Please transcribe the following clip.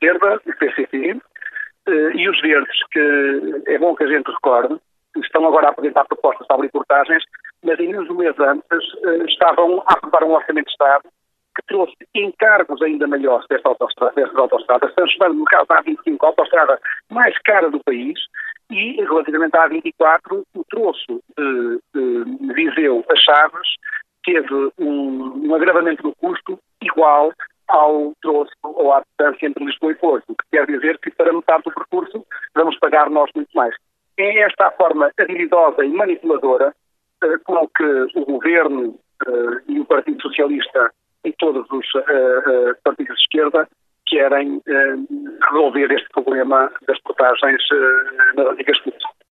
Esquerda, o PCP, e os Verdes, que é bom que a gente recorde, estão agora a apresentar propostas sobre portagens, mas ainda uns meses antes estavam a aprovar um orçamento de Estado que trouxe encargos ainda maiores dessas autostradas, transformando, no caso da A25, a autostrada mais cara do país, e relativamente à A24, o troço de Viseu a Chaves teve um agravamento do custo igual ao troço ou à distância entre Lisboa e Porto, o que quer dizer que para metade do percurso vamos pagar nós muito mais. É esta a forma habilidosa e manipuladora com que o Governo e o Partido Socialista e todos os partidos de esquerda querem resolver este problema das portagens nas antigas pistas.